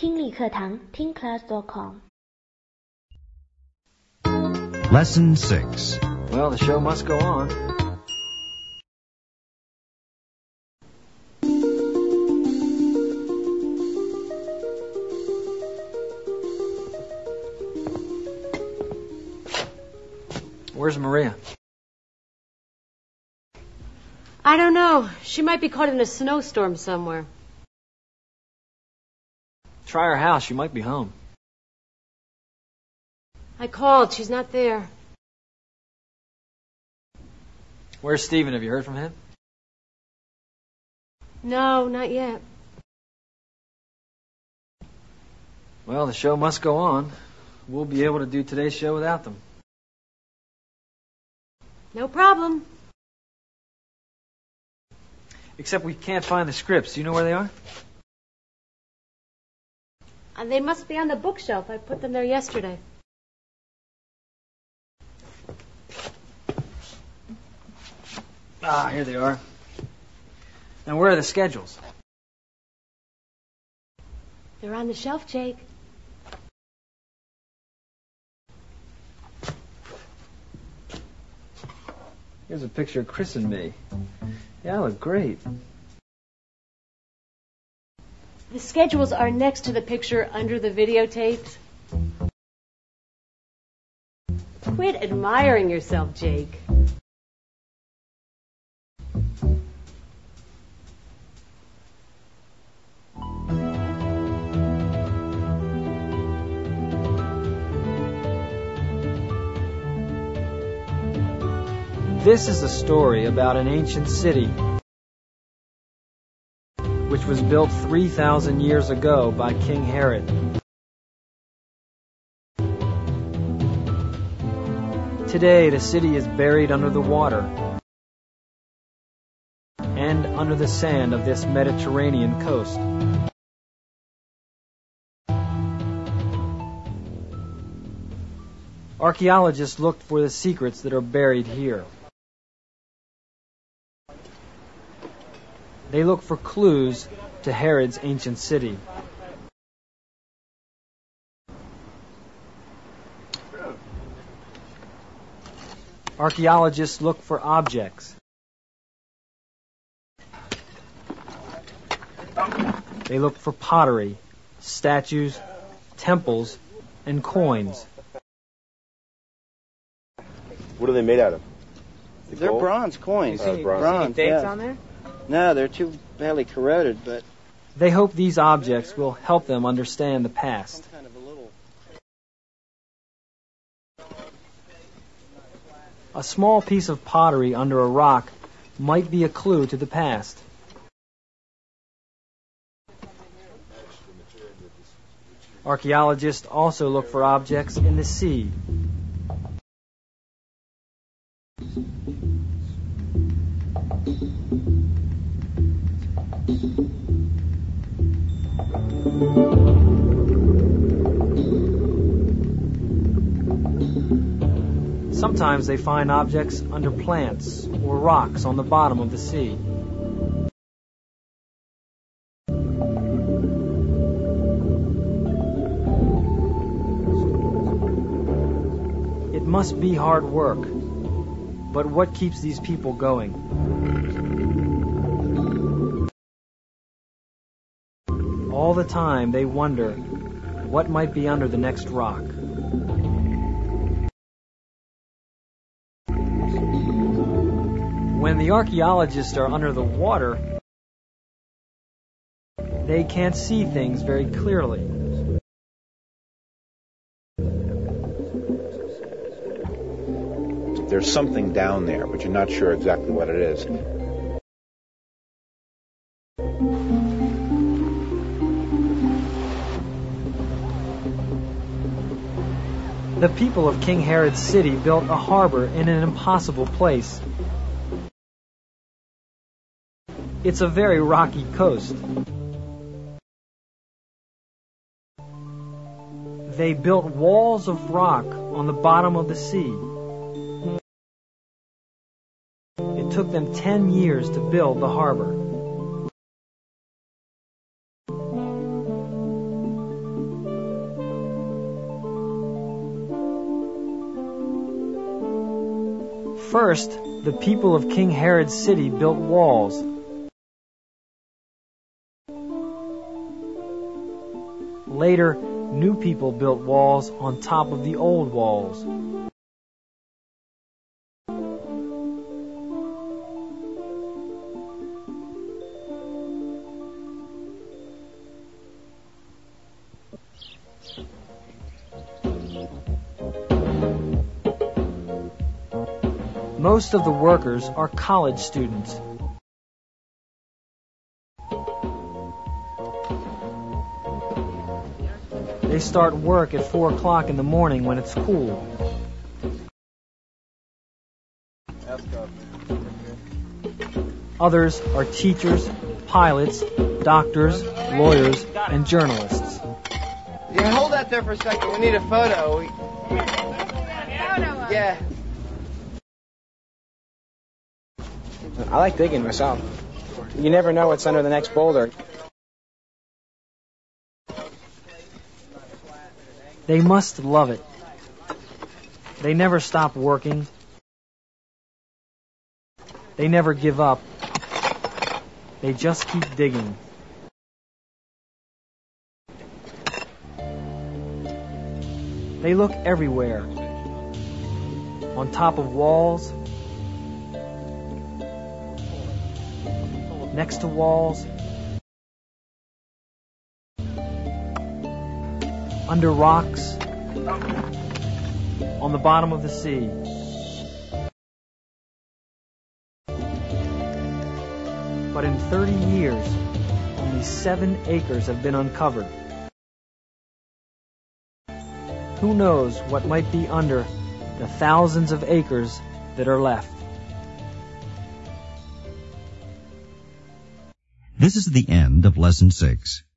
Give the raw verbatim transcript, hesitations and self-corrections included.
听力课堂 听 class dot com. Lesson six. Well, the show must go on. Where's Maria? I don't know. She might be caught in a snowstorm somewhere. Try her house. She might be home. I called. She's not there. Where's Stephen? Have you heard from him? No, not yet. Well, the show must go on. We'll be able to do today's show without them. No problem. Except we can't find the scripts. Do you know where they are? And they must be on the bookshelf. I put them there yesterday. Ah, here they are. Now, where are the schedules? They're on the shelf, Jake. Here's a picture of Chris and me. Yeah, I look great. The schedules are next to the picture under the videotapes. Quit admiring yourself, Jake. This is a story about an ancient city which was built three thousand years ago by King Herod. Today, the city is buried under the water and under the sand of this Mediterranean coast. Archaeologists looked for the secrets that are buried here. They look for clues to Herod's ancient city. Archaeologists look for objects. They look for pottery, statues, temples, and coins. What are they made out of? The They're gold? bronze coins. Uh, bronze. bronze Dates yeah. on there? No, they're too badly corroded, but They hope these objects will help them understand the past. some kind of a little. A small piece of pottery under a rock might be a clue to the past. Archaeologists also look for objects in the sea. Sometimes they find objects under plants or rocks on the bottom of the sea. It must be hard work, but what keeps these people going? All the time they wonder what might be under the next rock. When the archaeologists are under the water, they can't see things very clearly. There's something down there, but you're not sure exactly what it is. The people of King Herod's city built a harbor in an impossible place. It's a very rocky coast. They built walls of rock on the bottom of the sea. It took them ten years to build the harbor. First, the people of King Herod's city built walls. Later, new people built walls on top of the old walls. Most of the workers are college students. They start work at four o'clock in the morning when it's cool. Others are teachers, pilots, doctors, lawyers, and journalists. Yeah, hold that there for a second. We need a photo. We... Yeah. I like digging myself. You never know what's under the next boulder. They must love it. They never stop working. They never give up. They just keep digging. They look everywhere. On top of walls, next to walls, under rocks, on the bottom of the sea. But in thirty years, only seven acres have been uncovered. Who knows what might be under the thousands of acres that are left? This is the end of Lesson six.